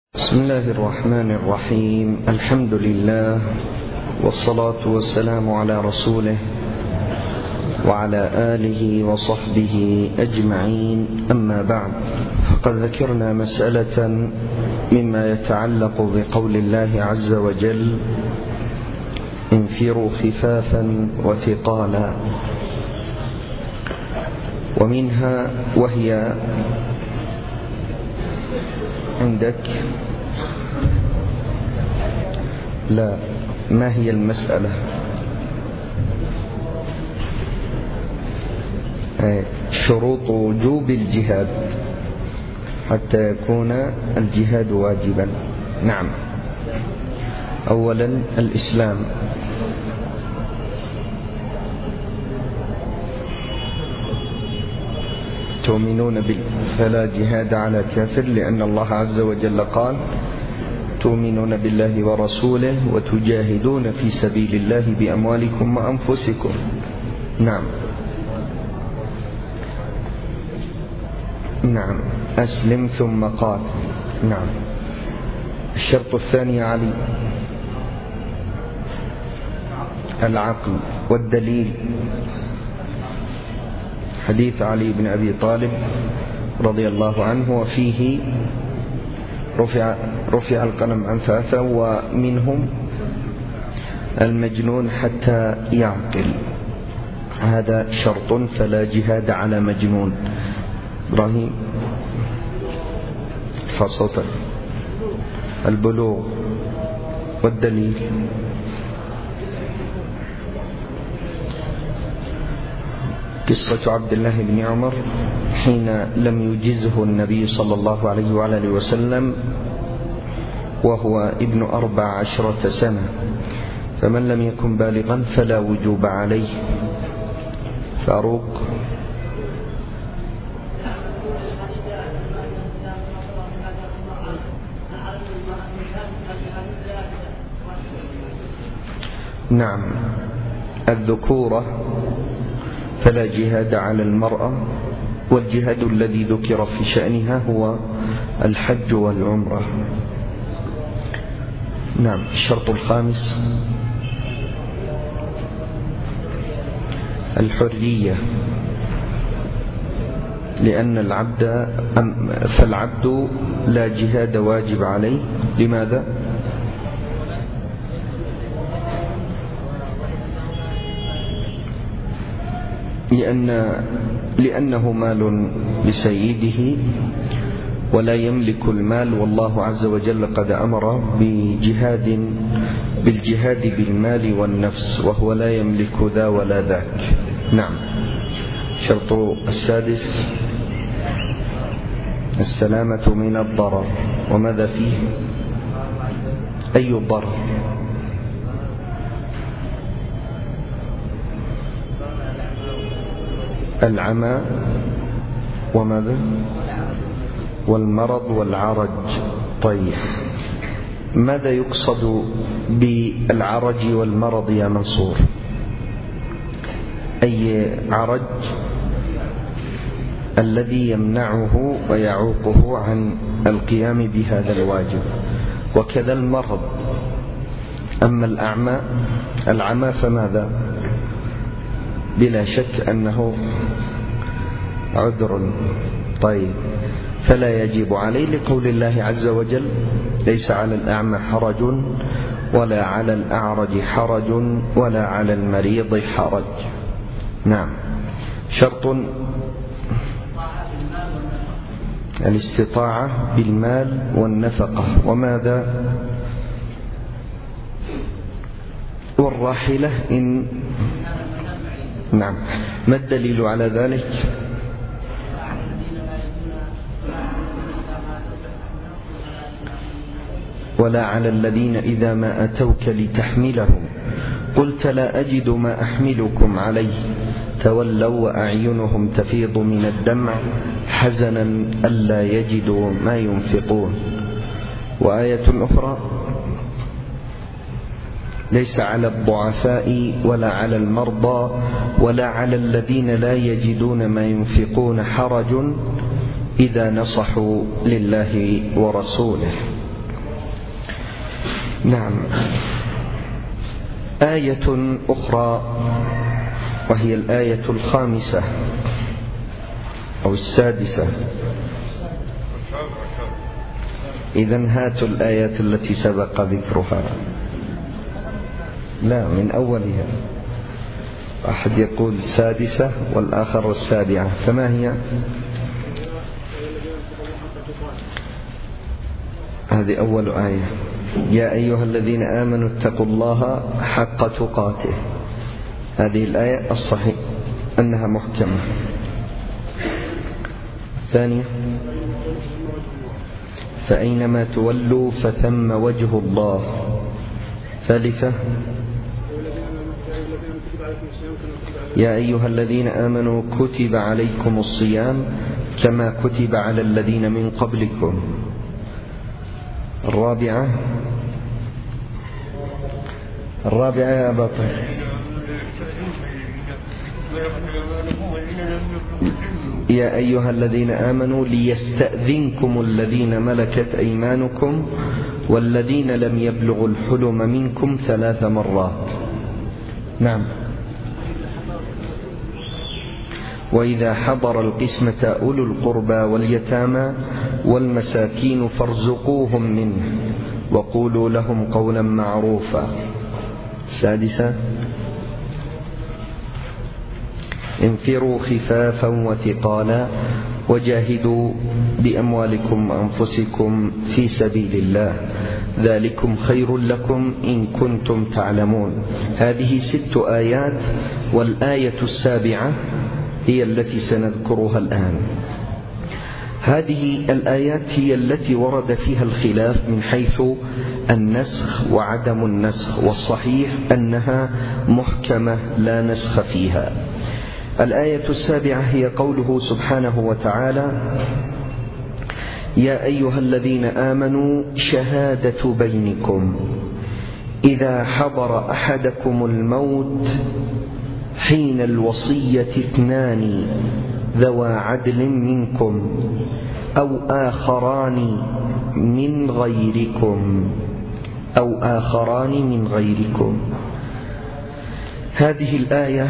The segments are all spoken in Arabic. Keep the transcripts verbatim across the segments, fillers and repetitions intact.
بسم الله الرحمن الرحيم. الحمد لله والصلاة والسلام على رسوله وعلى آله وصحبه أجمعين، أما بعد، فقد ذكرنا مسألة مما يتعلق بقول الله عز وجل: انفروا خفافا وثقالا، ومنها وهي عندك لا ما هي المسألة؟ شروط وجوب الجهاد حتى يكون الجهاد واجبا. نعم. أولا الإسلام، تؤمنون بال فلا جهاد على كافر، لأن الله عز وجل قال: تؤمنون بالله ورسوله وتجاهدون في سبيل الله بأموالكم وأنفسكم. نعم نعم أسلم ثم قاتل. نعم. الشرط الثاني علي العقل، والدليل حديث علي بن أبي طالب رضي الله عنه، وفيه رفع, رفع القلم عن ثلاثة ومنهم المجنون حتى يعقل، هذا شرط، فلا جهاد على مجنون. إبراهيم فصوتا. البلوغ والدليل قصة عبد الله بن عمر حين لم يجزه النبي صلى الله عليه وآله وسلم وهو ابن أربع عشرة سنة، فمن لم يكن بالغا فلا وجوب عليه. فاروق. نعم. الذكورة فلا جهاد على المرأة، والجهاد الذي ذكر في شأنها هو الحج والعمرة. نعم. الشرط الخامس الحرية، لأن العبد فالعبد لا جهاد واجب عليه. لماذا؟ لأن لأنه مال لسيده ولا يملك المال، والله عز وجل قد أمر بجهاد بالجهاد بالمال والنفس، وهو لا يملك ذا ولا ذاك. نعم. شرط السادس السلامة من الضرر. وماذا فيه؟ أي ضرر؟ العمى وماذا؟ والمرض والعرج. طيب، ماذا يقصد بالعرج والمرض يا منصور؟ أي عرج؟ الذي يمنعه ويعوقه عن القيام بهذا الواجب، وكذا المرض. أما الأعمى العمى فماذا؟ بلا شك أنه عذر. طيب، فلا يجب عليه، لقول الله عز وجل: ليس على الأعمى حرج ولا على الأعرج حرج ولا على المريض حرج. نعم. شرط الاستطاعة بالمال والنفقة. وماذا؟ والراحلة إن نعم. ما الدليل على ذلك؟ ولا على الذين إذا ما أتوك لتحملهم قلت لا أجد ما أحملكم عليه تولوا وأعينهم تفيض من الدمع حزنا ألا يجدوا ما ينفقون. وآية أخرى: ليس على الضعفاء ولا على المرضى ولا على الذين لا يجدون ما ينفقون حرج إذا نصحوا لله ورسوله. نعم. آية أخرى وهي الآية الخامسة أو السادسة. إذن هاتوا الآيات التي سبق ذكرها. لا، من أولها. أحد يقول السادسة والآخر السابعة، فما هي؟ هذه أول آية: يا أيها الذين آمنوا اتقوا الله حق تقاته. هذه الآية الصحيح أنها محكمة. ثانية: فأينما تولوا فثم وجه الله. ثالثة: يا أيها الذين آمنوا كتب عليكم الصيام كما كتب على الذين من قبلكم. الرابعة الرابعة يا أبا طيب: يا أيها الذين آمنوا ليستأذنكم الذين ملكت أيمانكم والذين لم يبلغوا الحلم منكم ثلاث مرات. نعم. وإذا حضر القسمة أولو القربى واليتامى والمساكين فارزقوهم منه وقولوا لهم قولا معروفا. السادسة: انفروا خفافا وثقالا وجاهدوا بأموالكم وأنفسكم في سبيل الله ذلكم خير لكم إن كنتم تعلمون. هذه ست آيات، والآية السابعة هي التي سنذكرها الآن. هذه الآيات هي التي ورد فيها الخلاف من حيث النسخ وعدم النسخ، والصحيح أنها محكمة لا نسخ فيها. الآية السابعة هي قوله سبحانه وتعالى: يا أيها الذين آمنوا شهادة بينكم إذا حضر أحدكم الموت حين الوصية اثنان ذوى عدل منكم أو آخران من غيركم أو آخران من غيركم. هذه الآية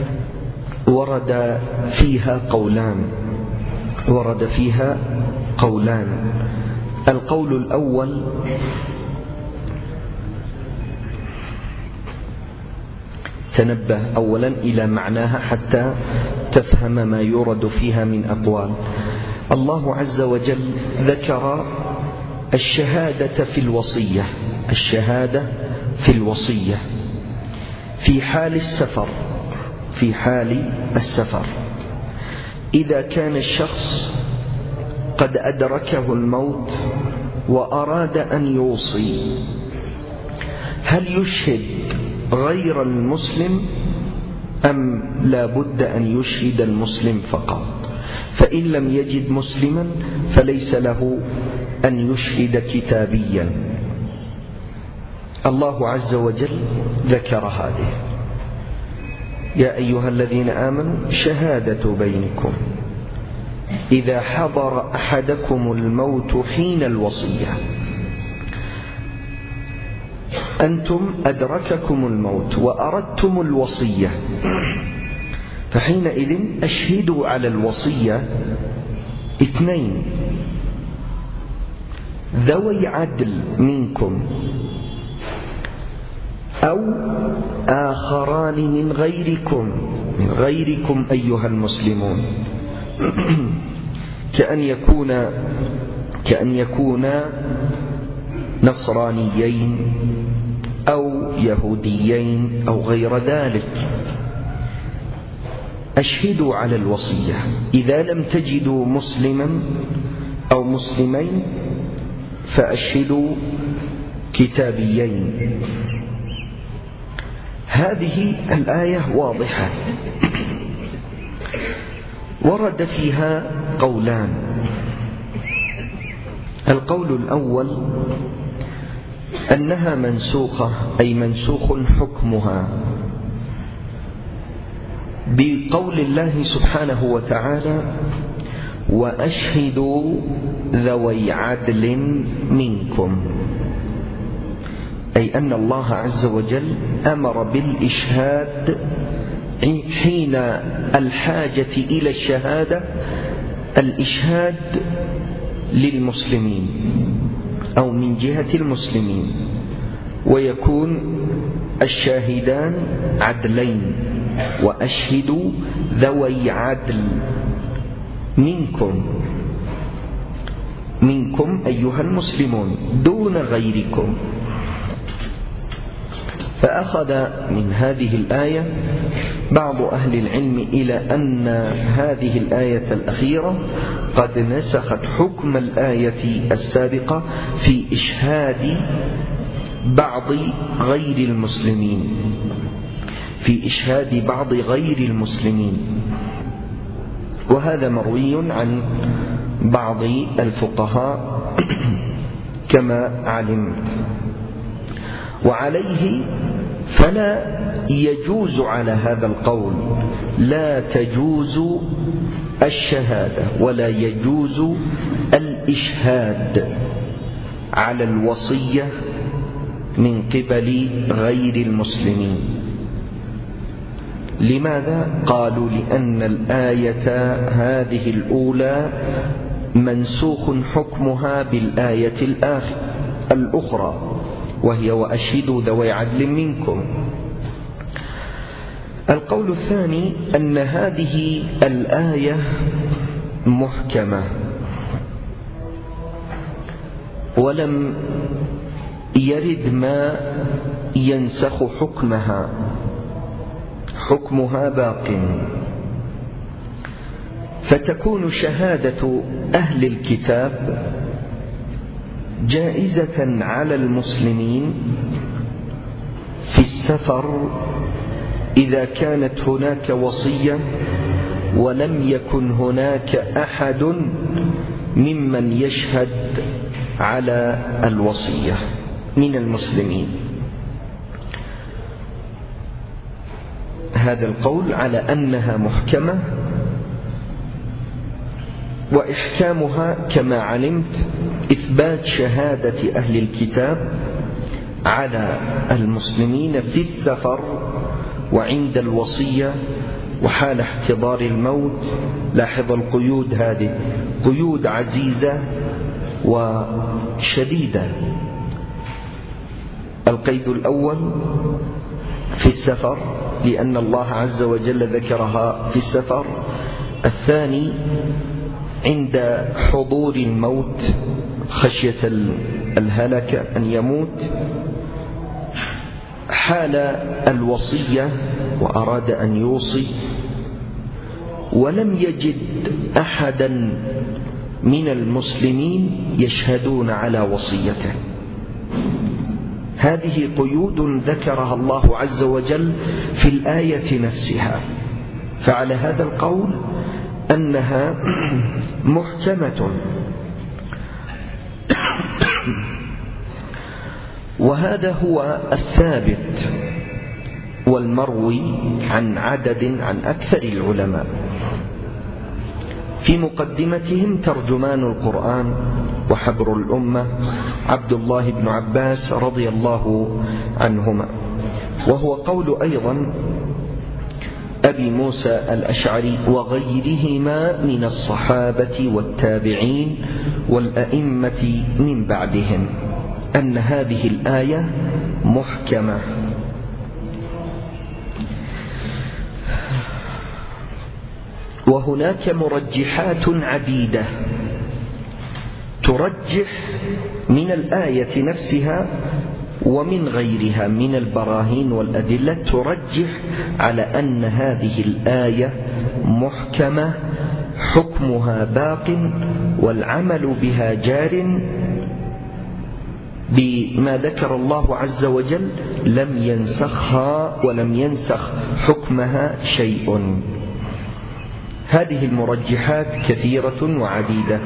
ورد فيها قولان ورد فيها قولان القول الأول: تنبه أولا إلى معناها حتى تفهم ما يورد فيها من أقوال. الله عز وجل ذكر الشهادة في الوصية الشهادة في الوصية في حال السفر في حال السفر إذا كان الشخص قد أدركه الموت وأراد أن يوصي، هل يشهد غير المسلم أم لا بد أن يشهد المسلم فقط؟ فإن لم يجد مسلما فليس له أن يشهد كتابيا. الله عز وجل ذكر هذه: يا أيها الذين آمنوا شهادة بينكم إذا حضر أحدكم الموت حين الوصية. أنتم أدرككم الموت وأردتم الوصية، فحينئذ أشهدوا على الوصية اثنين ذوي عدل منكم أو آخران من غيركم من غيركم أيها المسلمون، كأن يكون كأن يكون نصرانيين أو يهوديين أو غير ذلك. أشهدوا على الوصية. إذا لم تجدوا مسلما أو مسلمين فأشهدوا كتابيين. هذه الآية واضحة ورد فيها قولان. القول الأول أنها منسوخة، أي منسوخ حكمها بقول الله سبحانه وتعالى: وأشهدوا ذوي عدل منكم. أي أن الله عز وجل أمر بالإشهاد حين الحاجة إلى الشهادة، الإشهاد للمسلمين أو من جهة المسلمين، ويكون الشاهدان عدلين، وأشهدوا ذوي عدل منكم منكم أيها المسلمون دون غيركم. فأخذ من هذه الآية بعض أهل العلم إلى أن هذه الآية الأخيرة قد نسخت حكم الآية السابقة في إشهاد بعض غير المسلمين في إشهاد بعض غير المسلمين وهذا مروي عن بعض الفقهاء كما علمت. وعليه فلا يجوز على هذا القول لا تجوز الشهادة ولا يجوز الإشهاد على الوصية من قبل غير المسلمين. لماذا؟ قالوا لأن الآية هذه الأولى منسوخ حكمها بالآية الأخرى وهي وأشهدوا ذوي عدل منكم. القول الثاني أن هذه الآية محكمة ولم يرد ما ينسخ حكمها، حكمها باق، فتكون شهادة أهل الكتاب جائزة على المسلمين في السفر إذا كانت هناك وصية ولم يكن هناك أحد ممن يشهد على الوصية من المسلمين. هذا القول على أنها محكمة، وإحكامها كما علمت إثبات شهادة أهل الكتاب على المسلمين في السفر وعند الوصية وحال احتضار الموت. لاحظ القيود هذه قيود عزيزة وشديدة. القيد الأول في السفر لأن الله عز وجل ذكرها في السفر. الثاني عند حضور الموت خشية الهلكة أن يموت. حال الوصية وأراد أن يوصي ولم يجد أحدا من المسلمين يشهدون على وصيته. هذه قيود ذكرها الله عز وجل في الآية نفسها، فعلى هذا القول أنها محكمة. وهذا هو الثابت والمروي عن عدد عن أكثر العلماء. في مقدمتهم ترجمان القرآن وحبر الأمة عبد الله بن عباس رضي الله عنهما، وهو قول أيضا أبي موسى الأشعري وغيرهما من الصحابة والتابعين والأئمة من بعدهم أن هذه الآية محكمة. وهناك مرجحات عديدة ترجح من الآية نفسها ومن غيرها من البراهين والأدلة ترجح على أن هذه الآية محكمة حكمها باق والعمل بها جار بما ذكر الله عز وجل، لم ينسخها ولم ينسخ حكمها شيء. هذه المرجحات كثيرة وعديدة.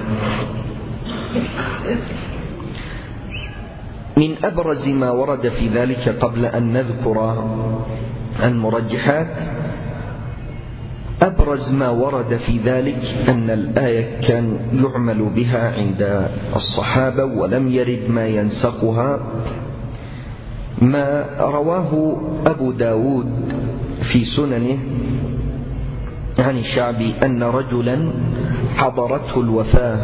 من أبرز ما ورد في ذلك قبل أن نذكر المرجحات، أبرز ما ورد في ذلك أن الآية كان يعمل بها عند الصحابة ولم يرد ما ينسخها ما رواه أبو داود في سننه عن الشعبي أن رجلا حضرته الوفاة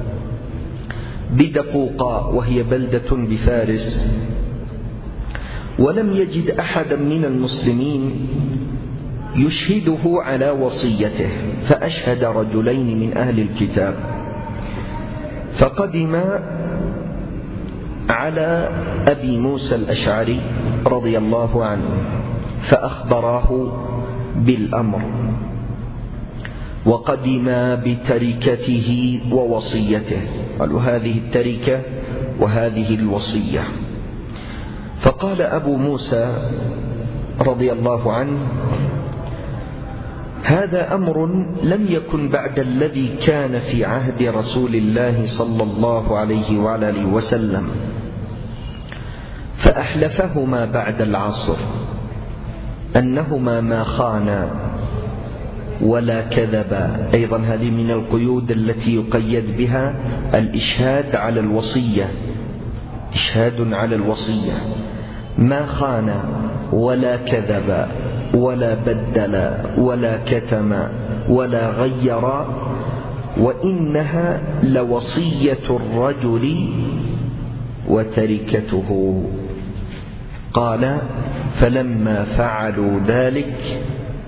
بدقوقاء وهي بلدة بفارس، ولم يجد أحدا من المسلمين يشهده على وصيته، فأشهد رجلين من أهل الكتاب، فقدم على أبي موسى الأشعري رضي الله عنه فأخبراه بالأمر، وقدم بتركته ووصيته، قالوا هذه التركة وهذه الوصية. فقال أبو موسى رضي الله عنه: هذا أمر لم يكن بعد الذي كان في عهد رسول الله صلى الله عليه وعلى آله وسلم، فأحلفهما بعد العصر أنهما ما خانا ولا كذبا. أيضا هذه من القيود التي يقيد بها الإشهاد على الوصية، إشهاد على الوصية: ما خان ولا كذب ولا بدل ولا كتم ولا غير، وإنها لوصية الرجل وتركته. قال: فلما فعلوا ذلك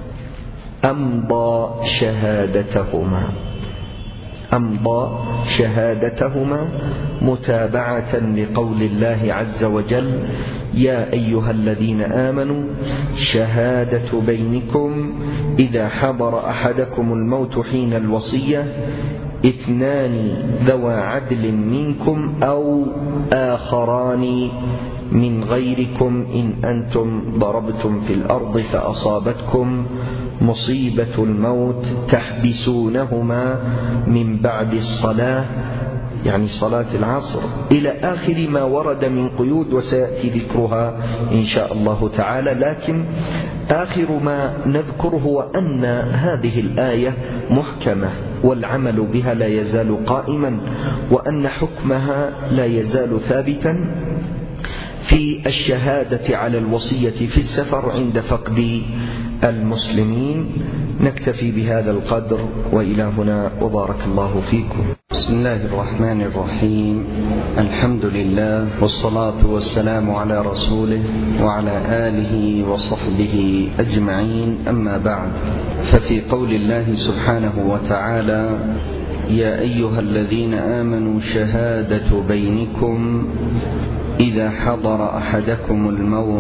أمضى شهادتهما أمضى شهادتهما متابعة لقول الله عز وجل: يا أيها الذين آمنوا شهادة بينكم إذا حضر أحدكم الموت حين الوصية اثنان ذوى عدل منكم أو آخران من غيركم إن أنتم ضربتم في الأرض فأصابتكم مصيبة الموت تحبسونهما من بعد الصلاة، يعني صلاة العصر، إلى آخر ما ورد من قيود وسيأتي ذكرها إن شاء الله تعالى. لكن آخر ما نذكره هو أن هذه الآية محكمة والعمل بها لا يزال قائما، وأن حكمها لا يزال ثابتا في الشهادة على الوصية في السفر عند فقد المسلمين. نكتفي بهذا القدر، وإلى هنا وبارك الله فيكم. بسم الله الرحمن الرحيم، الحمد لله والصلاة والسلام على رسوله وعلى آله وصحبه أجمعين، أما بعد. ففي قول الله سبحانه وتعالى: يا أيها الذين آمنوا شهادة بينكم إذا حضر أحدكم الموت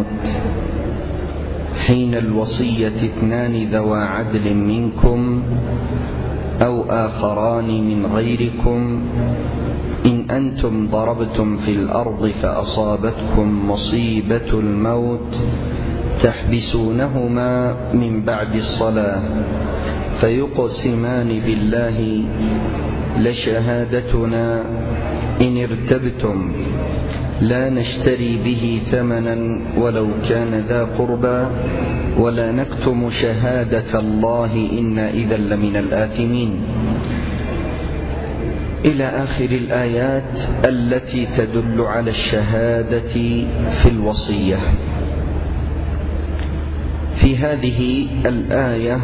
حين الوصية اثنان ذوى عدل منكم أو آخران من غيركم إن أنتم ضربتم في الأرض فأصابتكم مصيبة الموت تحبسونهما من بعد الصلاة فيقسمان بالله لشهادتنا إن ارتبتم لا نشتري به ثمنا ولو كان ذا قربى ولا نكتم شهادة الله إنا إذا لمن الآثمين، إلى آخر الآيات التي تدل على الشهادة في الوصية. في هذه الآية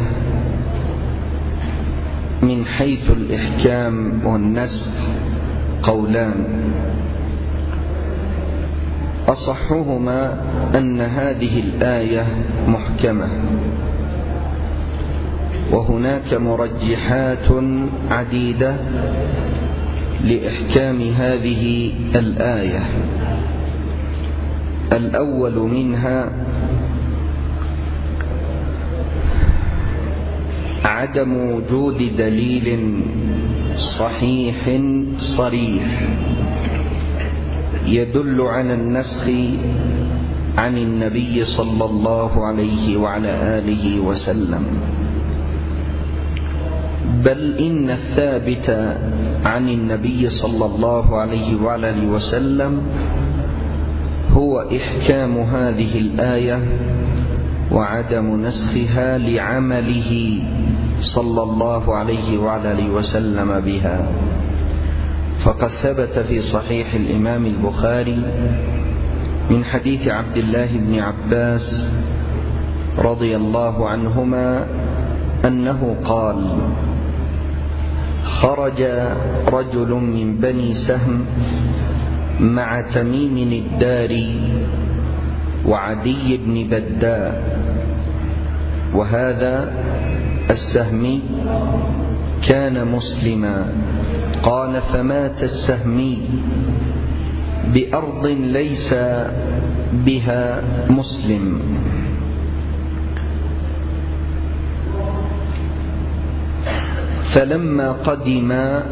من حيث الإحكام والنسخ قولان، أصحهما أن هذه الآية محكمة، وهناك مرجحات عديدة لإحكام هذه الآية. الأول منها عدم وجود دليل صحيح صريح يدل على النسخ عن النبي صلى الله عليه وعلى آله وسلم، بل إن الثابت عن النبي صلى الله عليه وعلى آله وسلم هو إحكام هذه الآية وعدم نسخها لعمله صلى الله عليه وعلى آله وسلم بها. فقد ثبت في صحيح الإمام البخاري من حديث عبد الله بن عباس رضي الله عنهما أنه قال: خرج رجل من بني سهم مع تميم الداري وعدي بن بداء، وهذا السهمي كان مسلما. قال: فمات السهمي بأرض ليس بها مسلم، فلما قدم،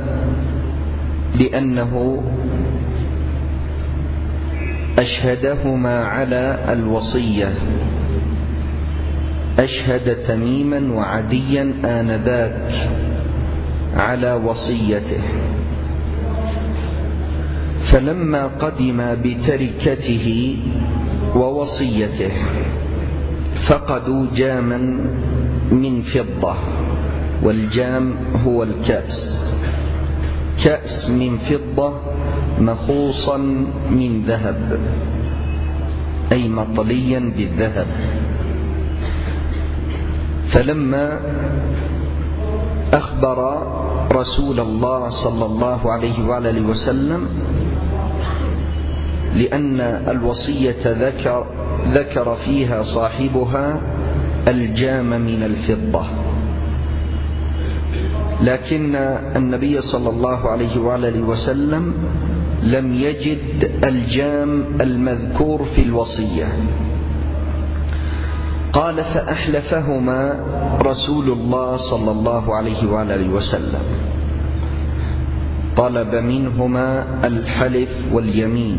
لأنه أشهدهما على الوصية، أشهد تميما وعديا آنذاك على وصيته، فلما قدم بتركته ووصيته فقدوا جاما من فضة، والجام هو الكأس، كأس من فضة مخوصا من ذهب، أي مطليا بالذهب. فلما أخبر رسول الله صلى الله عليه وآله وسلم، لأن الوصية ذكر, ذكر فيها صاحبها الجام من الفضة، لكن النبي صلى الله عليه وآله وسلم لم يجد الجام المذكور في الوصية. قال: فأحلفهما رسول الله صلى الله عليه وآله وسلم، طلب منهما الحلف واليمين،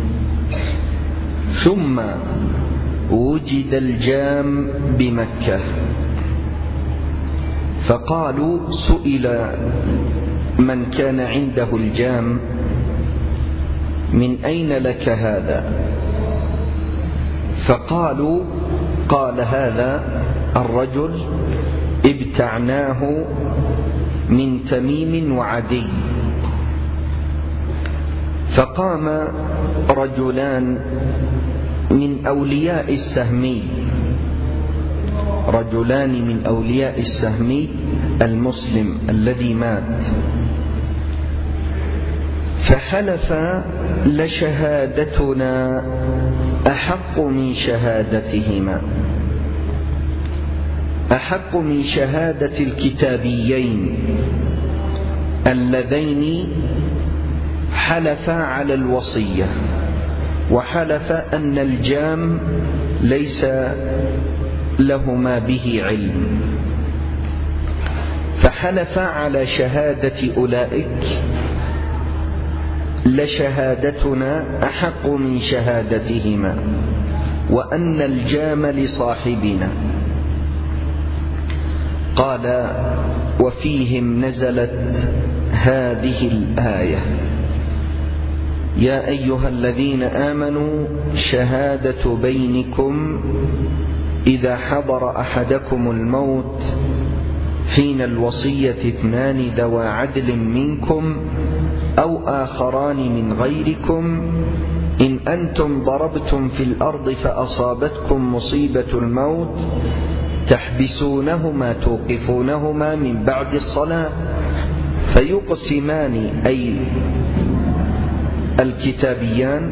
ثم وجد الجام بمكة، فقالوا: سئل من كان عنده الجام: من أين لك هذا؟ فقالوا: قال هذا الرجل ابتعناه من تميم وعدي. فقام رجلان من أولياء السهمي، رجلان من أولياء السهمي المسلم الذي مات، فحلف: لشهادتنا أحق من شهادتهما، أحق من شهادة الكتابيين اللذين حلفا على الوصية، وحلف أن الجام ليس لهما به علم، فحلف على شهادة أولئك: لشهادتنا أحق من شهادتهما، وأن الجام لصاحبنا. قال: وفيهم نزلت هذه الآية: يا أيها الذين آمنوا شهادة بينكم إذا حضر أحدكم الموت حين الوصية اثنان ذوى عدل منكم أو آخران من غيركم إن أنتم ضربتم في الأرض فأصابتكم مصيبة الموت تحبسونهما توقفونهما من بعد الصلاة فيقسمان، أي الكتابيان: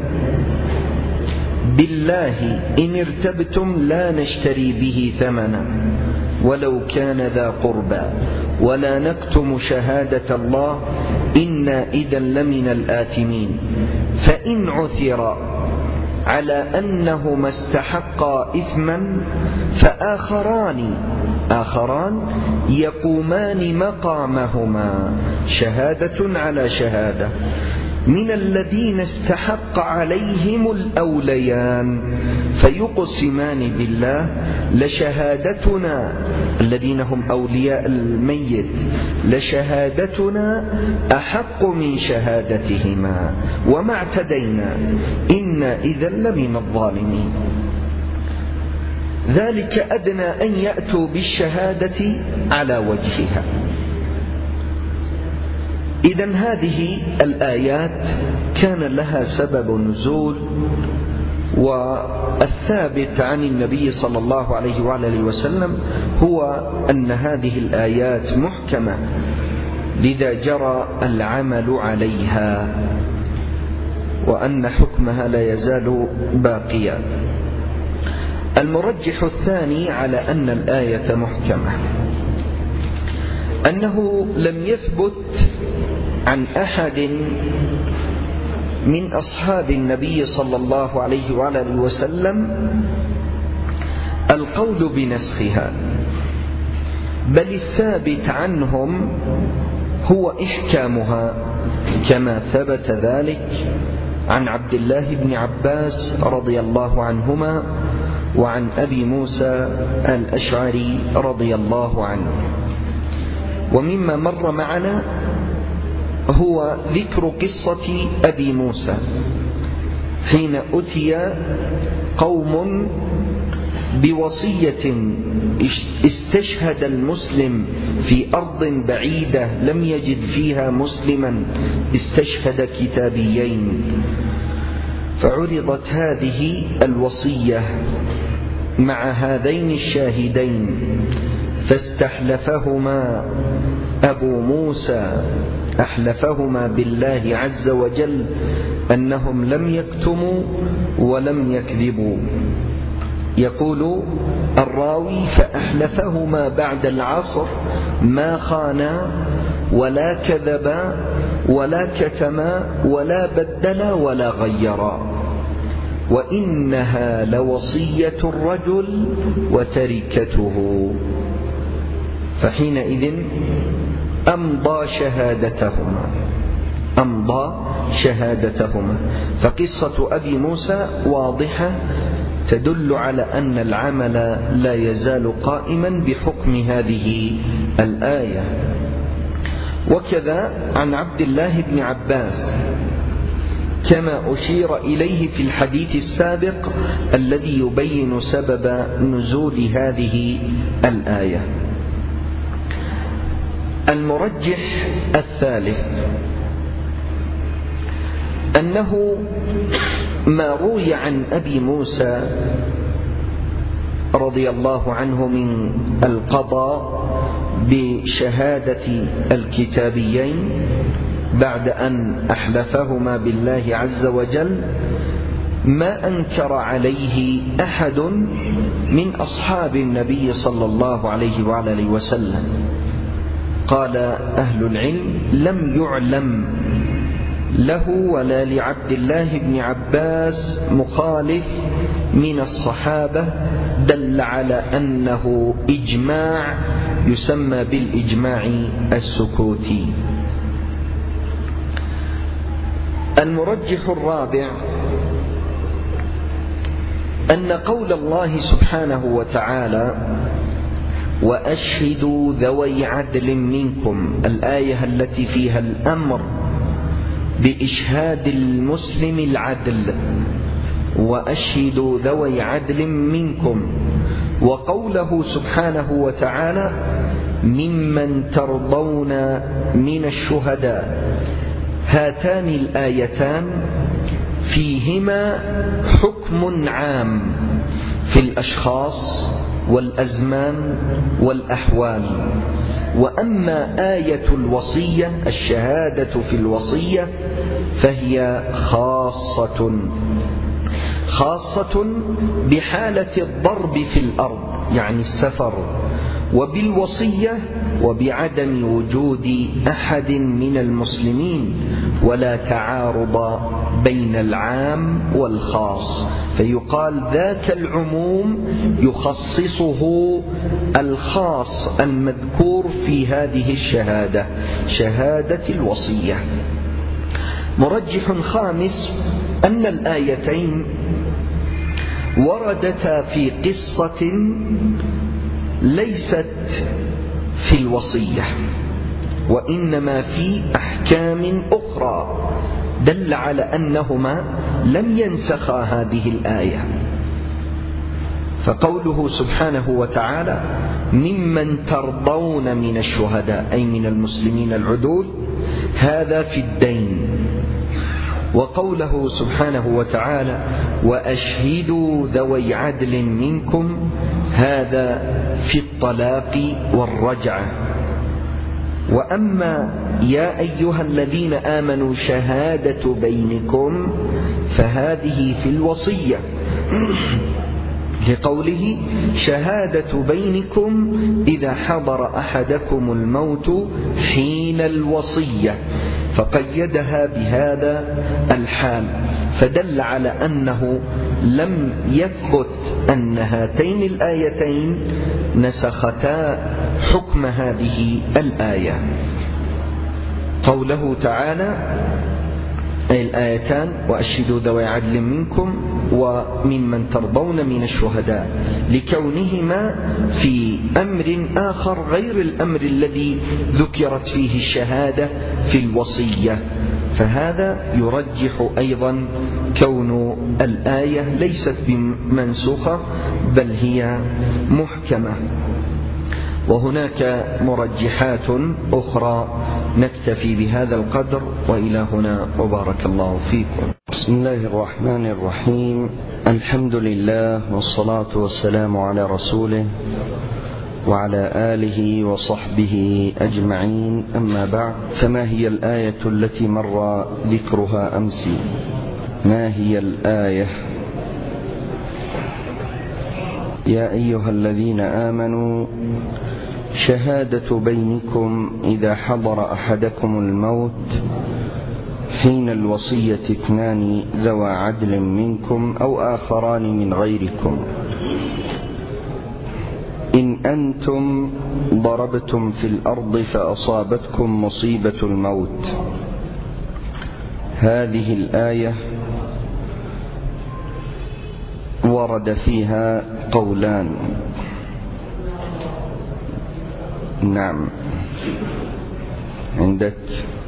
بالله إن ارتبتم لا نشتري به ثمنا ولو كان ذا قربى ولا نكتم شهادة الله إنا إذا لمن الآثمين. فإن عثر على أنهما استحقا إثما فآخران آخران يقومان مقامهما شهادة على شهادة من الذين استحق عليهم الأوليان فيقسمان بالله: لشهادتنا، الذين هم أولياء الميت، لشهادتنا أحق من شهادتهما وما اعتدينا إنا إذا لمن الظالمين. ذلك أدنى أن يأتوا بالشهادة على وجهها. إذن هذه الآيات كان لها سبب نزول والثابت عن النبي صلى الله عليه وآله وسلم هو أن هذه الآيات محكمة، لذا جرى العمل عليها، وأن حكمها لا يزال باقيا. المرجح الثاني على أن الآية محكمة أنه لم يثبت عن أحد من أصحاب النبي صلى الله عليه وآله وسلم القول بنسخها، بل الثابت عنهم هو إحكامها، كما ثبت ذلك عن عبد الله بن عباس رضي الله عنهما وعن أبي موسى الأشعري رضي الله عنه. ومما مر معنا هو ذكر قصة أبي موسى حين أتي قوم بوصية استشهد المسلم في أرض بعيدة لم يجد فيها مسلما، استشهد كتابيين، فعرضت هذه الوصية مع هذين الشاهدين، فاستحلفهما أبو موسى، أحلفهما بالله عز وجل أنهم لم يكتموا ولم يكذبوا. يقول الراوي: فأحلفهما بعد العصر ما خانا ولا كذبا ولا كتما ولا بدلا ولا غيرا، وإنها لوصية الرجل وتركته. فحينئذ أمضى شهادتهما أمضى شهادتهما فقصة أبي موسى واضحة تدل على أن العمل لا يزال قائما بحكم هذه الآية. وكذا عن عبد الله بن عباس كما أشير إليه في الحديث السابق الذي يبين سبب نزول هذه الآية. المرجح الثالث أنه ما روي عن أبي موسى رضي الله عنه من القضاء بشهادة الكتابيين بعد أن أحلفهما بالله عز وجل ما أنكر عليه أحد من أصحاب النبي صلى الله عليه وآله وسلم. قال أهل العلم: لم يعلم له ولا لعبد الله بن عباس مخالف من الصحابة، دل على أنه إجماع يسمى بالإجماع السكوتي. المرجح الرابع أن قول الله سبحانه وتعالى: وأشهدوا ذوي عدل منكم، الآية التي فيها الأمر بإشهاد المسلم العدل، وأشهدوا ذوي عدل منكم، وقوله سبحانه وتعالى: ممن ترضون من الشهداء، هاتان الآيتان فيهما حكم عام في الأشخاص والأزمان والأحوال. وأما آية الوصية، الشهادة في الوصية، فهي خاصة خاصة بحالة الضرب في الأرض يعني السفر، وبالوصية وبعدم وجود أحد من المسلمين، ولا تعارض بين العام والخاص، فيقال ذاك العموم يخصصه الخاص المذكور في هذه الشهادة، شهادة الوصية. مرجح خامس أن الآيتين وردتا في قصة ليست في الوصية، وإنما في أحكام أخرى دل على أنهما لم ينسخا هذه الآية. فقوله سبحانه وتعالى: ممن ترضون من الشهداء، أي من المسلمين العدول، هذا في الدين، وقوله سبحانه وتعالى وأشهدوا ذوي عدل منكم، هذا في الطلاق والرجعة. وأما يا أيها الذين آمنوا شهادة بينكم فهذه في الوصية، لقوله شهادة بينكم إذا حضر أحدكم الموت حين الوصية، فقيدها بهذا الحال، فدل على أنه لم يثبت أن هاتين الآيتين نسختا حكم هذه الآية. قوله تعالى أي الآيتان وأشهدوا ذوي عدل منكم وممن ترضون من الشهداء، لكونهما في أمر آخر غير الأمر الذي ذكرت فيه الشهادة في الوصية، فهذا يرجح أيضا كون الآية ليست بمنسوخة بل هي محكمة. وهناك مرجحات أخرى. نكتفي بهذا القدر، وإلى هنا وبارك الله فيكم. بسم الله الرحمن الرحيم. الحمد لله والصلاة والسلام على رسوله وعلى آله وصحبه أجمعين، أما بعد، فما هي الآية التي مر ذكرها أمس؟ ما هي الآية؟ يا أيها الذين آمنوا شهادة بينكم إذا حضر أحدكم الموت حين الوصية اثنان ذوى عدل منكم أو آخران من غيركم إن أنتم ضربتم في الأرض فأصابتكم مصيبة الموت. هذه الآية ورد فيها قولان. نعم، عندك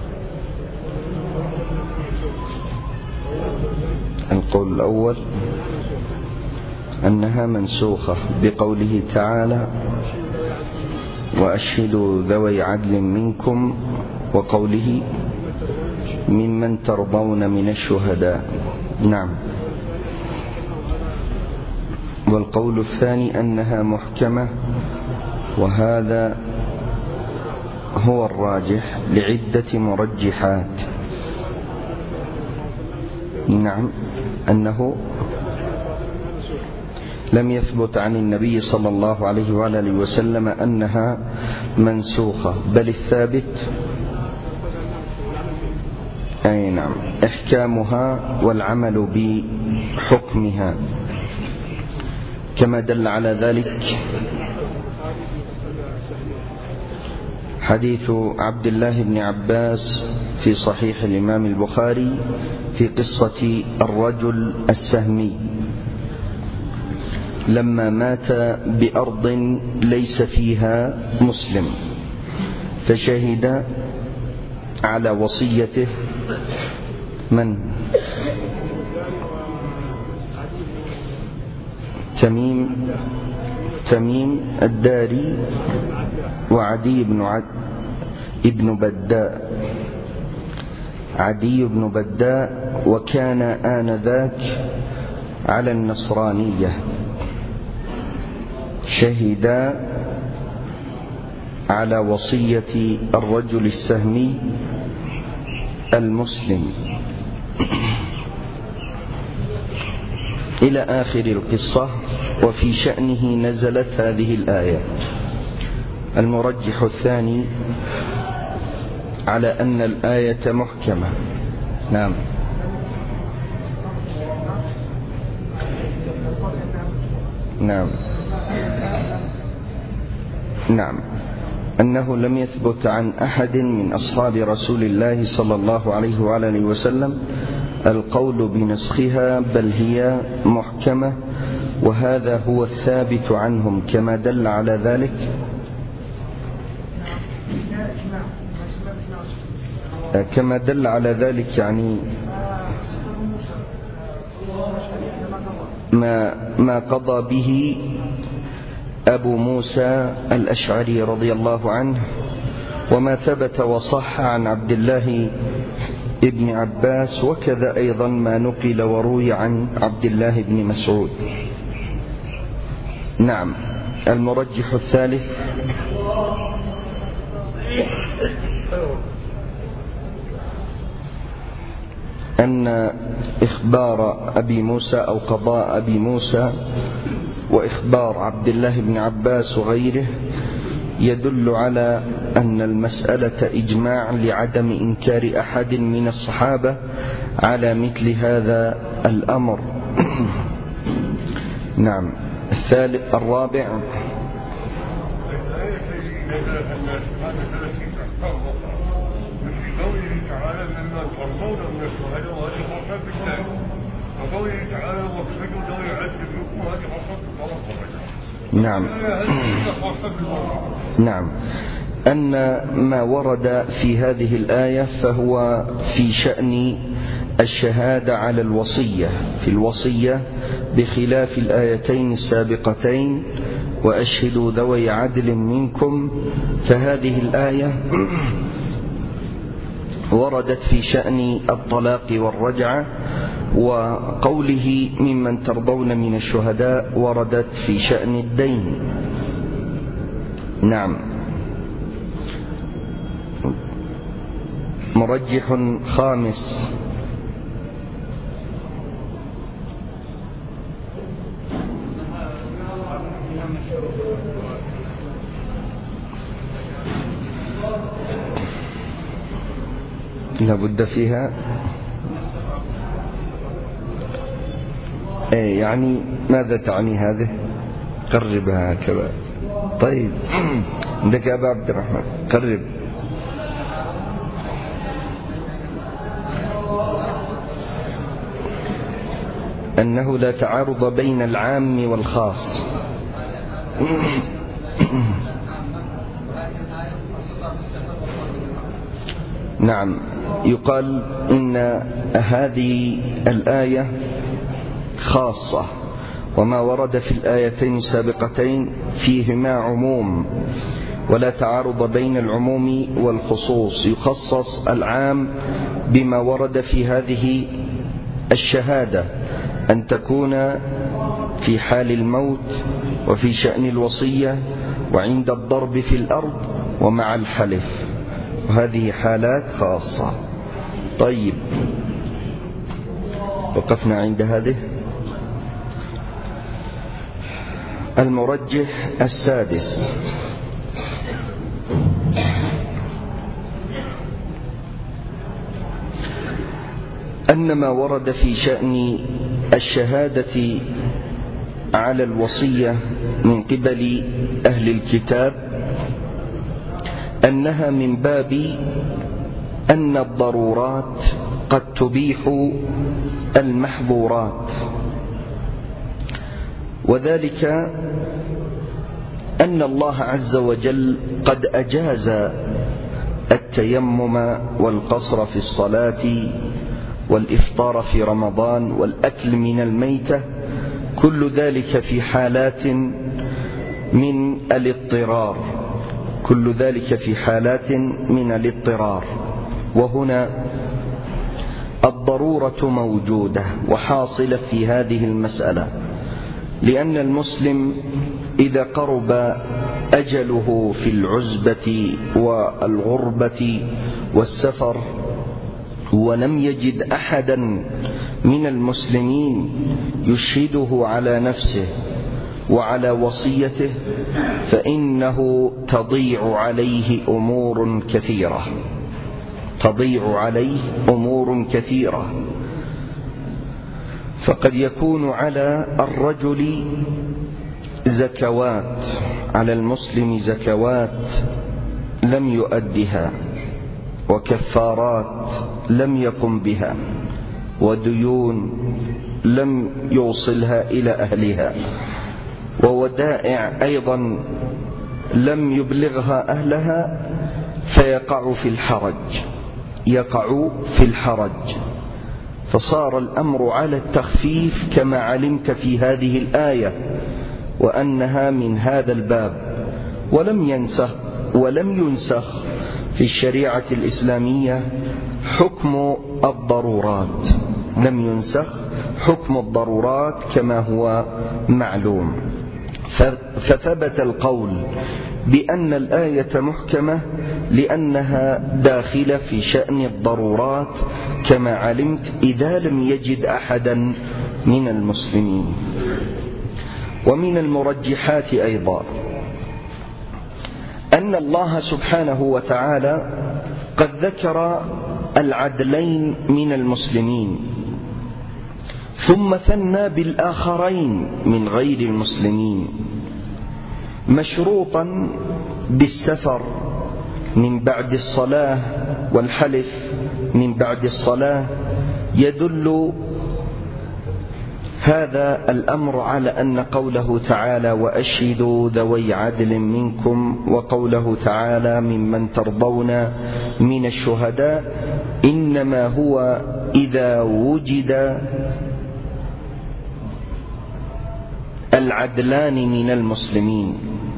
القول الأول أنها منسوخة بقوله تعالى وأشهدوا ذوي عدل منكم، وقوله ممن ترضون من الشهداء. نعم. والقول الثاني أنها محكمة، وهذا هو الراجح لعدة مرجحات. نعم، أنه لم يثبت عن النبي صلى الله عليه وآله وسلم أنها منسوخة، بل الثابت أي نعم إحكامها والعمل بحكمها، كما دل على ذلك حديث عبد الله بن عباس في صحيح الإمام البخاري في قصة الرجل السهمي لما مات بأرض ليس فيها مسلم، فشهد على وصيته من؟ تميم تميم الداري وعدي بن عد ابن بداء عدي بن بداء، وكان آنذاك على النصرانية، شهدا على وصية الرجل السهمي المسلم إلى آخر القصة. وفي شأنه نزلت هذه الآية. المرجح الثاني على أن الآية محكمة. نعم. نعم نعم أنه لم يثبت عن أحد من أصحاب رسول الله صلى الله عليه وآله وسلم القول بنسخها، بل هي محكمة، وهذا هو الثابت عنهم، كما دل على ذلك كما دل على ذلك يعني ما ما قضى به أبو موسى الأشعري رضي الله عنه، وما ثبت وصح عن عبد الله ابن عباس، وكذا أيضا ما نقل وروي عن عبد الله بن مسعود. نعم. المرجح الثالث أن إخبار أبي موسى أو قضاء أبي موسى وإخبار عبد الله بن عباس وغيره يدل على أن المسألة إجماع لعدم إنكار أحد من الصحابة على مثل هذا الأمر. نعم. الثالث الرابع نعم نعم أن ما ورد في هذه الآية فهو في شأن الشهادة على الوصية في الوصية، بخلاف الآيتين السابقتين وأشهدوا ذوي عدل منكم، فهذه الآية وردت في شأن الطلاق والرجعة، وقوله ممن ترضون من الشهداء وردت في شأن الدين. نعم. مرجح خامس لابد فيها ايه، يعني ماذا تعني هذه؟ قربها هكذا. طيب عندك يا أبا عبد الرحمن، قرب. أنه لا تعارض بين العام والخاص. نعم. يقال إن هذه الآية خاصة، وما ورد في الآيتين السابقتين فيهما عموم، ولا تعارض بين العموم والخصوص. يخصص العام بما ورد في هذه الشهادة، أن تكون في حال الموت وفي شأن الوصية وعند الضرب في الأرض ومع الحلف، وهذه حالات خاصة. طيب وقفنا عند هذه. المرجح السادس أن ما ورد في شأن الشهادة على الوصية من قبل أهل الكتاب أنها من باب أن الضرورات قد تبيح المحظورات، وذلك أن الله عز وجل قد أجاز التيمم والقصر في الصلاة والإفطار في رمضان والأكل من الميتة، كل ذلك في حالات من الاضطرار كل ذلك في حالات من الاضطرار وهنا الضرورة موجودة وحاصلة في هذه المسألة، لأن المسلم إذا قرب أجله في العزبة والغربة والسفر ولم يجد أحدا من المسلمين يشهده على نفسه وعلى وصيته، فإنه تضيع عليه أمور كثيرة تضيع عليه أمور كثيرة فقد يكون على الرجل زكوات، على المسلم زكوات لم يؤدها، وكفارات لم يقم بها، وديون لم يوصلها إلى أهلها، وودائع أيضا لم يبلغها أهلها، فيقع في الحرج يقع في الحرج فصار الأمر على التخفيف كما علمت في هذه الآية، وأنها من هذا الباب، ولم ينسخ ولم ينسخ في الشريعة الإسلامية حكم الضرورات، لم ينسخ حكم الضرورات كما هو معلوم. فثبت القول بأن الآية محكمة لأنها داخلة في شأن الضرورات كما علمت إذا لم يجد أحدا من المسلمين. ومن المرجحات أيضا أن الله سبحانه وتعالى قد ذكر العدلين من المسلمين ثم ثنى بالآخرين من غير المسلمين مشروطا بالسفر من بعد الصلاة والحلف من بعد الصلاة. يدل هذا الأمر على أن قوله تعالى وأشهدوا ذوي عدل منكم وقوله تعالى ممن ترضون من الشهداء إنما هو إذا وجد العدلان من المسلمين،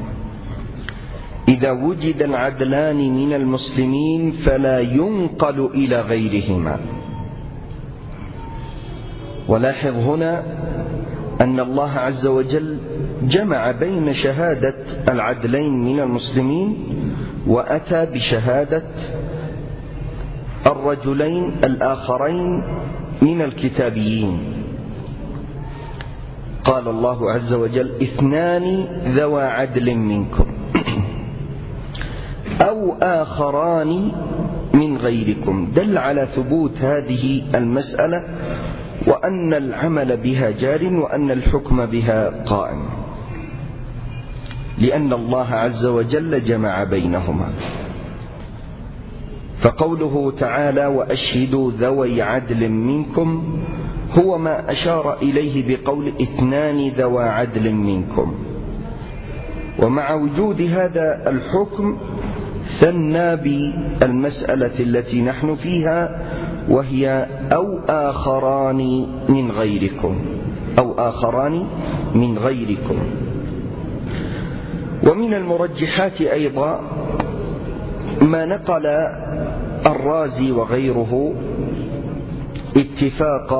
إذا وجد العدلان من المسلمين فلا ينقل إلى غيرهما. ولاحظ هنا أن الله عز وجل جمع بين شهادة العدلين من المسلمين وأتى بشهادة الرجلين الآخرين من الكتابيين. قال الله عز وجل اثنان ذوى عدل منكم أو آخران من غيركم، دل على ثبوت هذه المسألة وأن العمل بها جار وأن الحكم بها قائم، لأن الله عز وجل جمع بينهما. فقوله تعالى وأشهدوا ذوي عدل منكم هو ما أشار إليه بقول اثنان ذوى عدل منكم. ومع وجود هذا الحكم ثنى بالمسألة التي نحن فيها وهي أو آخران من غيركم، أو آخران من غيركم. ومن المرجحات أيضا ما نقل الرازي وغيره اتفاق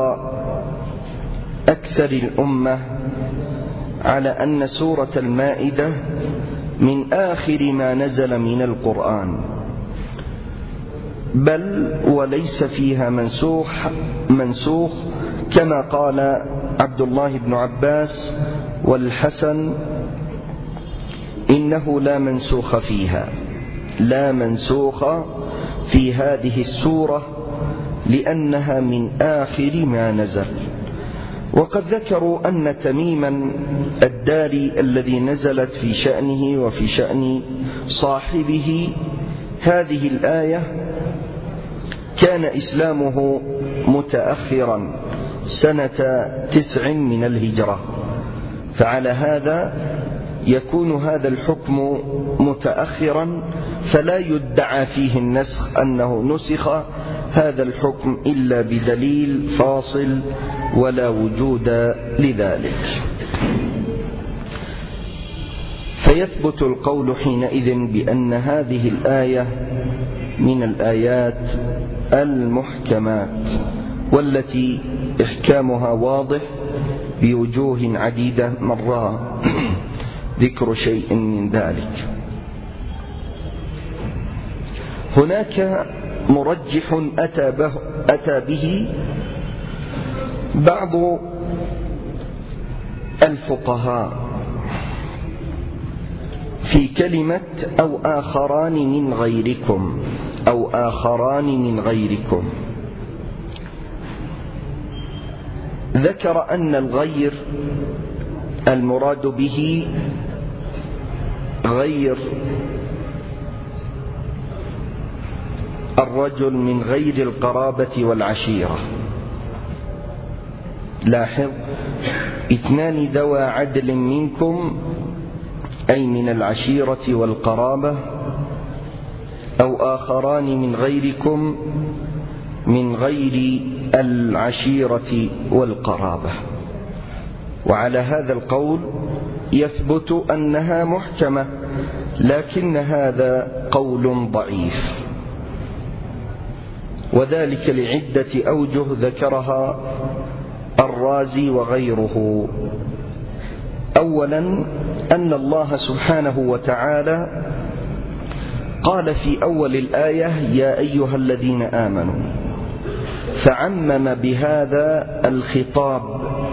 أكثر الأمة على أن سورة المائدة من آخر ما نزل من القرآن، بل وليس فيها منسوخ منسوخ كما قال عبد الله بن عباس والحسن إنه لا منسوخ فيها، لا منسوخ في هذه السورة لأنها من آخر ما نزل. وقد ذكروا أن تميما الداري الذي نزلت في شأنه وفي شأن صاحبه هذه الآية كان إسلامه متأخرا سنة تسع من الهجرة، فعلى هذا يكون هذا الحكم متأخرا فلا يدعى فيه النسخ أنه نسخ هذا الحكم إلا بدليل فاصل ولا وجود لذلك. فيثبت القول حينئذ بأن هذه الآية من الآيات المحكمات والتي إحكامها واضح بوجوه عديدة مر ذكر شيء من ذلك. هناك مرجح أتى به, أتى به بعض الفقهاء في كلمة أو آخران من غيركم، أو آخران من غيركم. ذكر أن الغير المراد به غير الرجل من غير القرابة والعشيرة. لاحظ اثنان ذوى عدل منكم أي من العشيرة والقرابة، أو آخران من غيركم من غير العشيرة والقرابة. وعلى هذا القول يثبت أنها محكمة، لكن هذا قول ضعيف، وذلك لعدة أوجه ذكرها الرازي وغيره. أولا أن الله سبحانه وتعالى قال في أول الآية يا أيها الذين آمنوا، فعمم بهذا الخطاب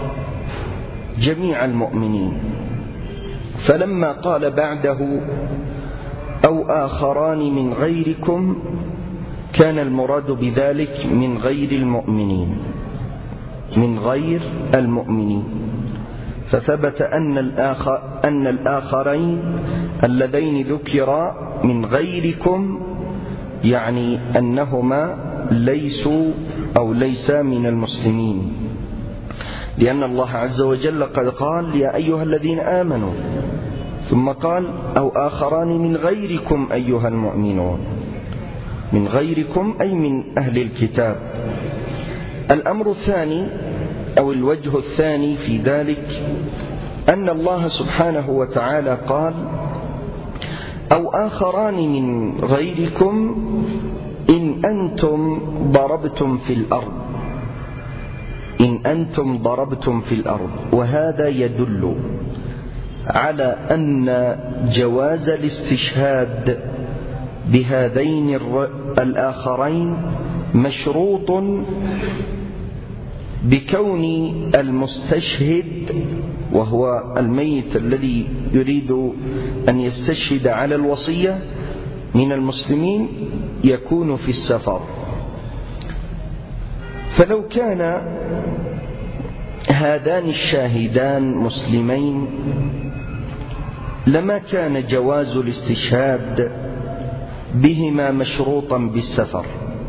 جميع المؤمنين. فلما قال بعده أو آخران من غيركم كان المراد بذلك من غير المؤمنين، من غير المؤمنين. فثبت أن الآخر أن الآخرين اللذين ذكرا من غيركم يعني أنهما ليسوا أو ليسا من المسلمين، لأن الله عز وجل قد قال يا أيها الذين آمنوا، ثم قال أو آخران من غيركم أيها المؤمنون، من غيركم أي من أهل الكتاب. الأمر الثاني أو الوجه الثاني في ذلك أن الله سبحانه وتعالى قال أو آخران من غيركم إن أنتم ضربتم في الأرض، إن أنتم ضربتم في الأرض. وهذا يدل على أن جواز الاستشهاد بهذين الآخرين مشروط بكون المستشهد وهو الميت الذي يريد أن يستشهد على الوصية من المسلمين يكون في السفر. فلو كان هذان الشاهدان مسلمين لما كان جواز الاستشهاد بهما مشروطا بالسفر،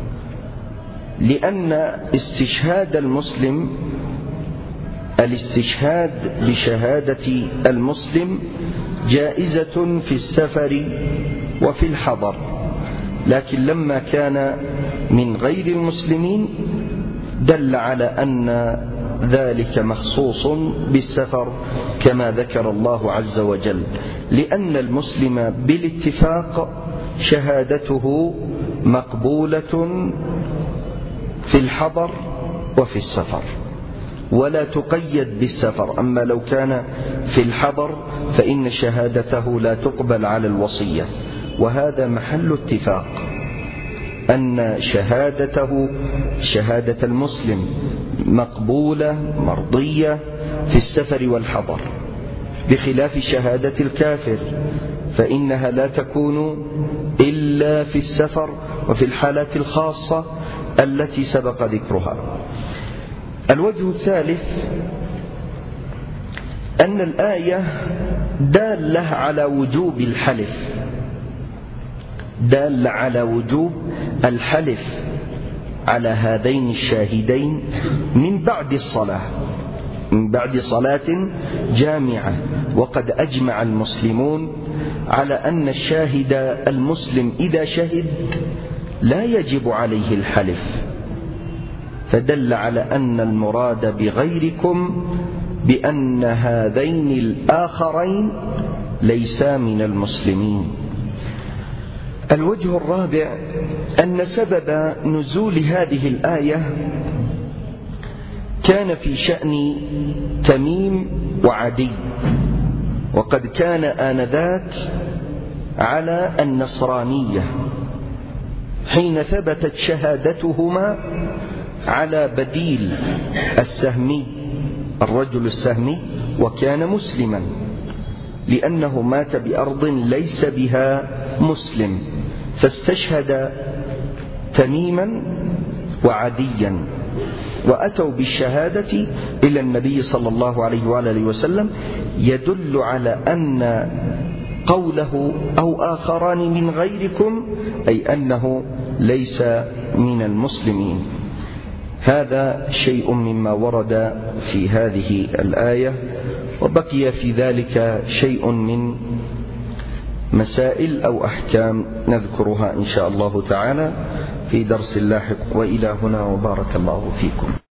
لأن استشهاد المسلم الاستشهاد بشهادة المسلم جائزة في السفر وفي الحضر، لكن لما كان من غير المسلمين دل على أن ذلك مخصوص بالسفر كما ذكر الله عز وجل، لأن المسلم بالاتفاق شهادته مقبولة في الحضر وفي السفر ولا تقيد بالسفر. أما لو كان في الحضر فإن شهادته لا تقبل على الوصية، وهذا محل اتفاق أن شهادته شهادة المسلم مقبولة مرضية في السفر والحضر، بخلاف شهادة الكافر فإنها لا تكون إلا في السفر وفي الحالات الخاصة التي سبق ذكرها. الوجه الثالث أن الآية دالة على وجوب الحلف، دالة على وجوب الحلف على هذين الشاهدين من بعد الصلاة، من بعد صلاة جامعة. وقد أجمع المسلمون على أن الشاهد المسلم إذا شهد لا يجب عليه الحلف، فدل على أن المراد بغيركم بأن هذين الآخرين ليسا من المسلمين. الوجه الرابع أن سبب نزول هذه الآية كان في شأن تميم وعدي، وقد كان آنذاك على النصرانية حين ثبتت شهادتهما على بديل السهمي، الرجل السهمي، وكان مسلما لأنه مات بأرض ليس بها مسلم، فاستشهد تميما وعديا وأتوا بالشهادة إلى النبي صلى الله عليه وآله وسلم، يدل على أن قوله أو آخران من غيركم أي أنه ليس من المسلمين. هذا شيء مما ورد في هذه الآية، وبقي في ذلك شيء من مسائل أو أحكام نذكرها إن شاء الله تعالى في درس لاحق. وإلى هنا وبارك الله فيكم.